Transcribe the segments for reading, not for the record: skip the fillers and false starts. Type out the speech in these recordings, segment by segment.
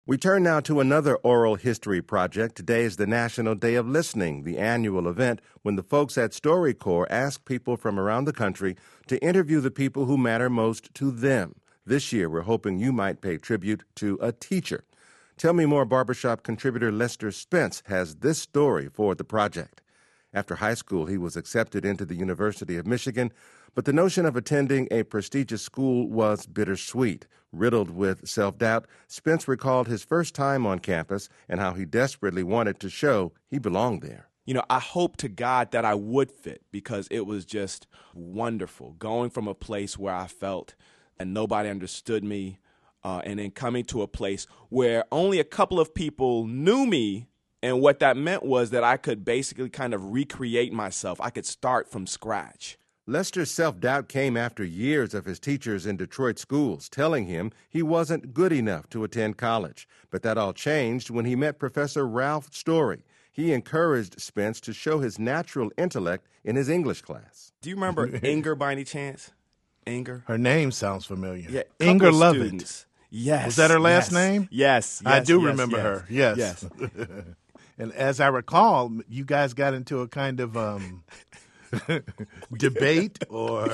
We turn now to another oral history project. Today is the National Day of Listening, the annual event when the folks at StoryCorps ask people from around the country to interview the people who matter most to them. This year, we're hoping you might pay tribute to a teacher. Tell Me More barbershop contributor Lester Spence has this story for the project. After high school, he was accepted into the University of Michigan, but the notion of attending a prestigious school was bittersweet. Riddled with self-doubt, Spence recalled his first time on campus and how he desperately wanted to show he belonged there. You know, I hope to God that I would fit because it was just wonderful going from a place where I felt and nobody understood me and then coming to a place where only a couple of people knew me. And what that meant was that I could basically kind of recreate myself. I could start from scratch. Lester's self-doubt came after years of his teachers in Detroit schools telling him he wasn't good enough to attend college. But that all changed when he met Professor Ralph Story. He encouraged Spence to show his natural intellect in his English class. Do you remember Inger by any chance? Inger? Her name sounds familiar. Yeah, Inger Lovett. Yes. Was that her last name? Yes. I do remember her. Yes. And as I recall, you guys got into a kind of debate or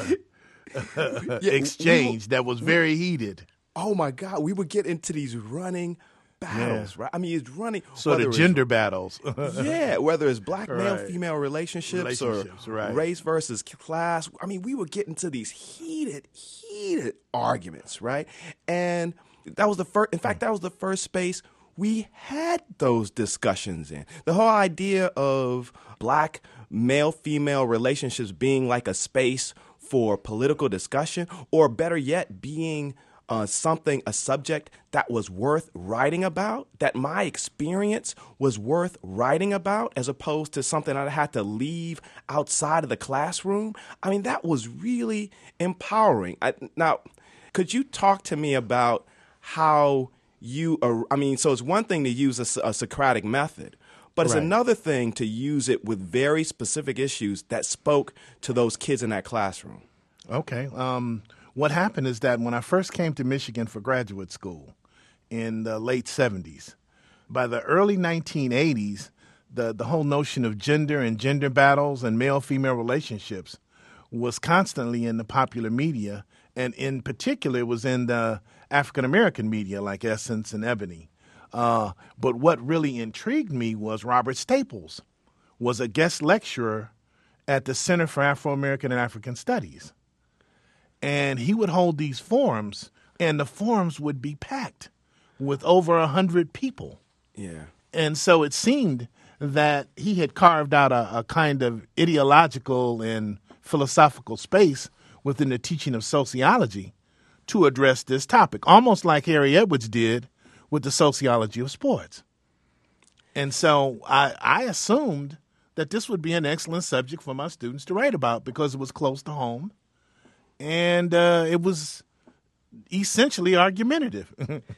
exchange that was very heated. Oh, my God. We would get into these running battles, right? I mean, it's running. So the gender battles. Yeah, whether it's black male-female relationships or race versus class. I mean, we would get into these heated arguments, right? And that was the first. In fact, that was the first space we had those discussions in. The whole idea of black male-female relationships being like a space for political discussion, or better yet, being a subject that was worth writing about, that my experience was worth writing about, as opposed to something I had to leave outside of the classroom. I mean, that was really empowering. Now, could you talk to me about how so it's one thing to use a Socratic method, but it's another thing to use it with very specific issues that spoke to those kids in that classroom. Okay. What happened is that when I first came to Michigan for graduate school in the late 70s, by the early 1980s, the whole notion of gender and gender battles and male-female relationships was constantly in the popular media, and in particular, it was in the African-American media like Essence and Ebony. But what really intrigued me was Robert Staples was a guest lecturer at the Center for Afro-American and African Studies. And he would hold these forums, and the forums would be packed with over 100 people. Yeah. And so it seemed that he had carved out a kind of ideological and philosophical space within the teaching of sociology to address this topic, almost like Harry Edwards did with the sociology of sports. And so I assumed that this would be an excellent subject for my students to write about because it was close to home. And it was essentially argumentative.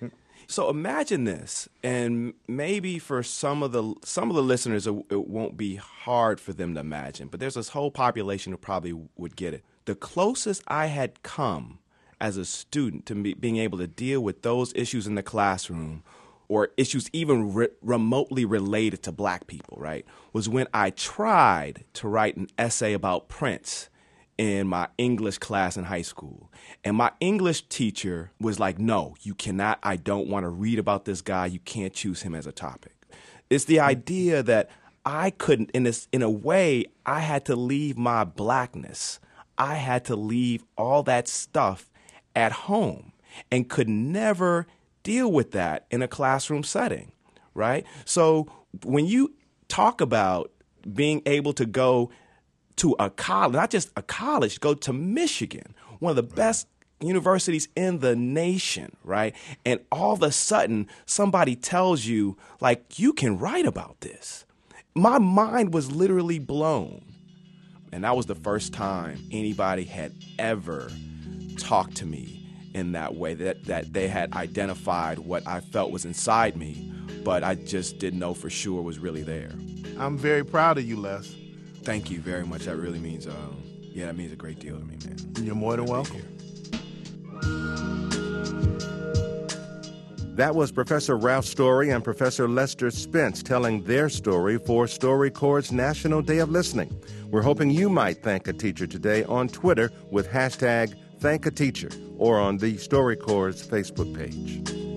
So imagine this, and maybe for some of the listeners, it won't be hard for them to imagine, but there's this whole population who probably would get it. The closest I had come as a student to being able to deal with those issues in the classroom, or issues even remotely related to black people, right, was when I tried to write an essay about Prince in my English class in high school. And my English teacher was like, no, you cannot. I don't want to read about this guy. You can't choose him as a topic. It's the idea that I couldn't, in a way, I had to leave my blackness. I had to leave all that stuff at home and could never deal with that in a classroom setting, right? So when you talk about being able to go to a college, not just a college, go to Michigan, one of the best universities in the nation, right? And all of a sudden, somebody tells you, like, you can write about this. My mind was literally blown. And that was the first time anybody had ever talked to me in that way, that they had identified what I felt was inside me, but I just didn't know for sure was really there. I'm very proud of you, Les. Thank you very much. That really means, that means a great deal to me, man. You're more than welcome. That was Professor Ralph Story and Professor Lester Spence telling their story for StoryCorps' National Day of Listening. We're hoping you might thank a teacher today on Twitter with hashtag #ThankATeacher or on the StoryCorps Facebook page.